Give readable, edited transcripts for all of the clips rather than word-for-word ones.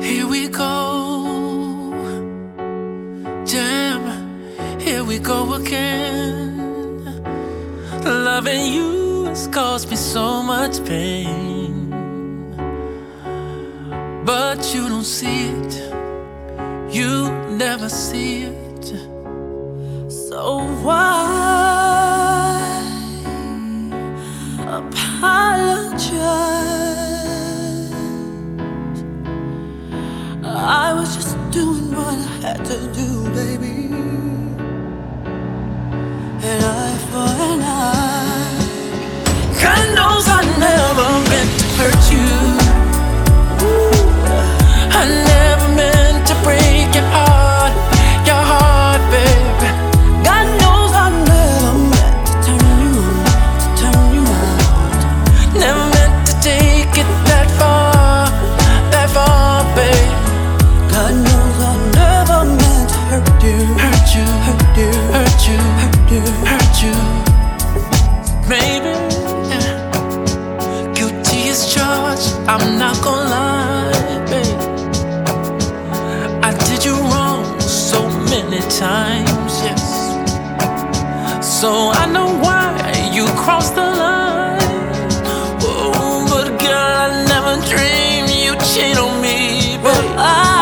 Here we go, damn, here we go again. Loving you has caused me so much pain, but you don't see it, you never see it. So why apologize? I was just doing what I had to do, baby. An eye for an eye. God knows I never meant to hurt you. I never meant to break your heart, baby. God knows I never meant to turn you out. Never meant to take it that far, baby. God knows I never meant to hurt you, hurt you. Baby, guilty as charged, I'm not gonna lie, babe. I did you wrong so many times, yes. So I know why you crossed the line. Oh, but girl, I never dreamed you'd cheat on me, babe.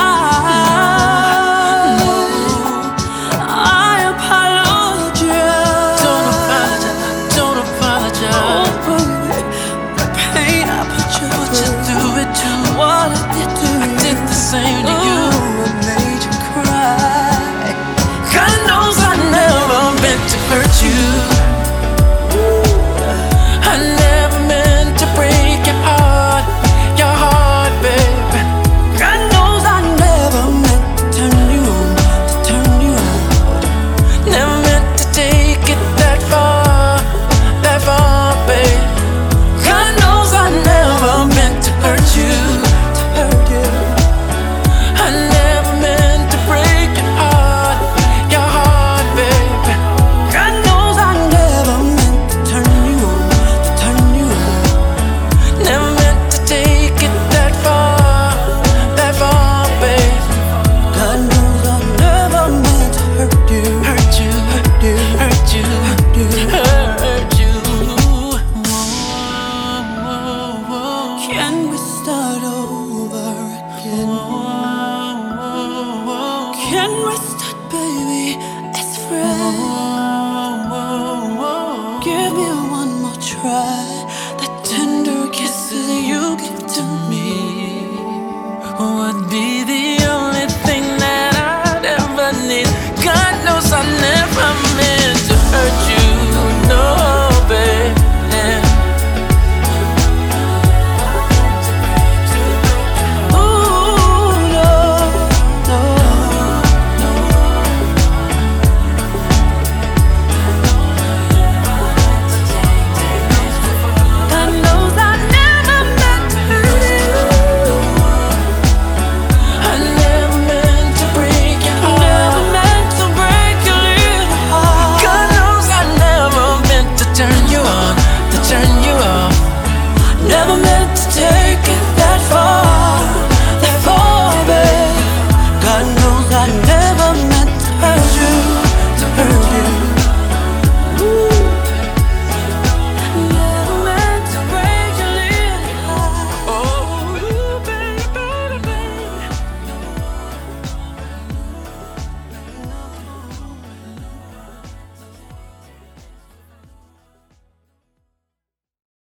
Same to you, I made you cry. God knows I never meant to hurt you. I never meant to break your heart, baby. God knows I never meant to turn you out. Never meant to take it that far, baby. God knows I never meant to hurt you. I never meant to break your heart, baby. God knows I never meant to turn you out. Never meant to take it that far, baby. God knows I never meant to hurt you. Can we start over again? Can we start, baby, as friends? Give me one more try. That tender kisses you give to me would be the